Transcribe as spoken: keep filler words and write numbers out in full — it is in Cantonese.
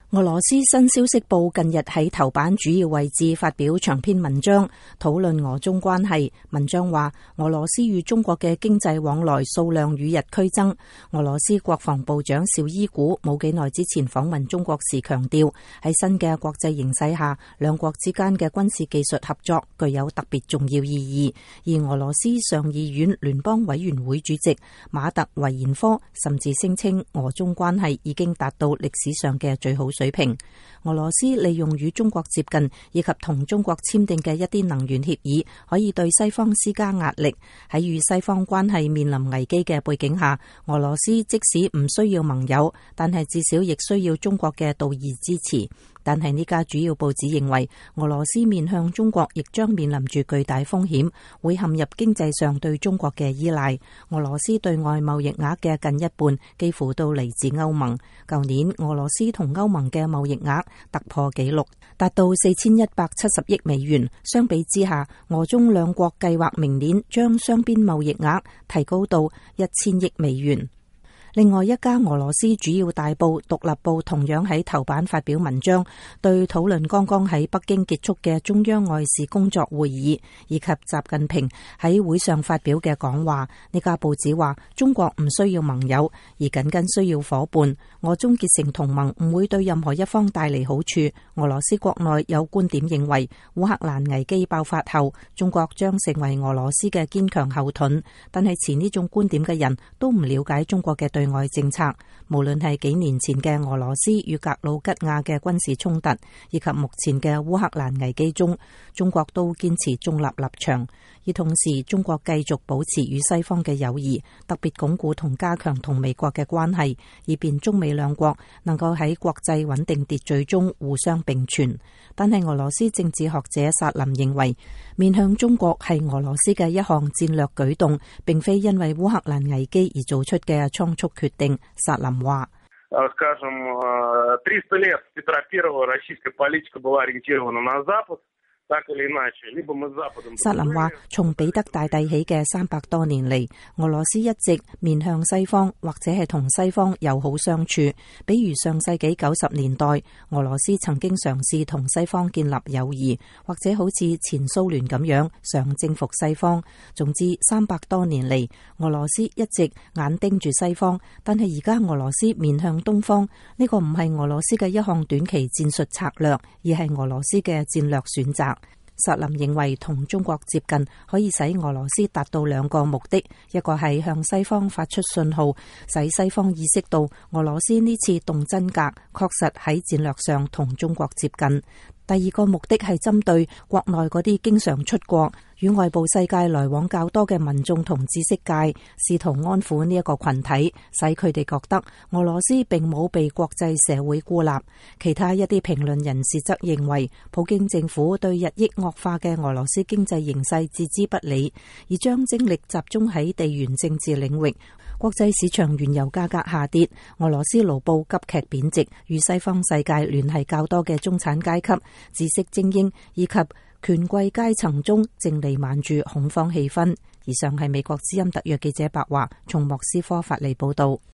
俄羅斯新消息報近日喺頭版主要位置發表長篇文章，討論俄中關係。文章話，俄羅斯與中國嘅經濟往來數量與日俱增。俄羅斯國防部長紹伊古冇幾耐之前訪問中國時強調，喺新嘅國際形勢下，兩國之間嘅軍事技術合作具有特別重要意義。而俄羅斯上議院聯邦委員會主席馬特維延科甚至聲稱，俄中關係已經達到歷史上嘅最好水平。俄羅斯利用與中國接近以及同中國簽訂嘅一啲能源協議，可以對西方施加壓力。喺與西方關係面臨危機嘅背景下，俄羅斯即使唔需要盟友，但係至少亦需要中國嘅道義支持。但係呢家主要報紙認為，俄羅斯面向中國亦將面臨住巨大風險，會陷入經濟上對中國嘅依賴。俄羅斯對外貿易額嘅近一半幾乎都嚟自歐盟。舊年俄羅斯同歐盟嘅貿易額突破紀錄，達到四千一百七十億美元。相比之下，俄中兩國計劃明年將雙邊貿易額提高到一千億美元。另外一家俄羅斯主要大報《獨立報》同樣喺頭版發表文章，對討論剛剛喺北京結束嘅中央外事工作會議以及習近平喺會上發表嘅講話。呢家報紙話，中國唔需要盟友，而僅僅需要夥伴。俄中結成同盟唔會對任何一方帶嚟好處。俄羅斯國內有觀點認為，烏克蘭危機爆發後，中國將成為俄羅斯嘅堅強後盾。但係持呢種觀點嘅人都唔了解中國嘅對外政策，無論係幾年前嘅俄羅斯與格魯吉亞嘅軍事衝突，以及目前嘅烏克蘭危機中，中國都堅持中立立場。而同時，中國繼續保持與西方嘅友誼，特別鞏固同加強同美國嘅關係，以便中美兩國能夠喺國際穩定秩序中互相並存。但係俄羅斯政治學者薩林認為，面向中國係俄羅斯嘅一項戰略舉動，並非因為烏克蘭危機而做出嘅倉促決定。薩林話：薩林話，從彼得大帝起嘅三百多年嚟，俄羅斯一直面向西方，或者係同西方友好相處。比如上世紀九十年代，俄羅斯曾經嘗試同西方建立友誼，或者好似前蘇聯咁樣想征服西方。總之，三百多年嚟，俄羅斯一直眼盯住西方。但係而家俄羅斯面向東方，呢個唔係俄羅斯嘅一項短期戰術策略，而係俄羅斯嘅戰略選擇。薩林認為，同中國接近可以使俄羅斯達到兩個目的，一個係向西方發出信號，使西方意識到俄羅斯呢次動真格，確實喺戰略上同中國接近。第二個目的係針對國內嗰啲經常出國與外部世界來往較多嘅民眾同知識界，試圖安撫呢一個群體，使佢哋覺得俄羅斯並冇被國際社會孤立。其他一啲評論人士則認為，普京政府對日益惡化嘅俄羅斯經濟形勢置之不理，而將精力集中喺地緣政治領域。國際市場原油價格下跌，俄羅斯盧布急劇貶值，與西方世界聯繫較多嘅中產階級、知識精英以及權貴階層中正彌漫住恐慌氣氛。以上係美國之音特約記者白華從莫斯科發嚟報道。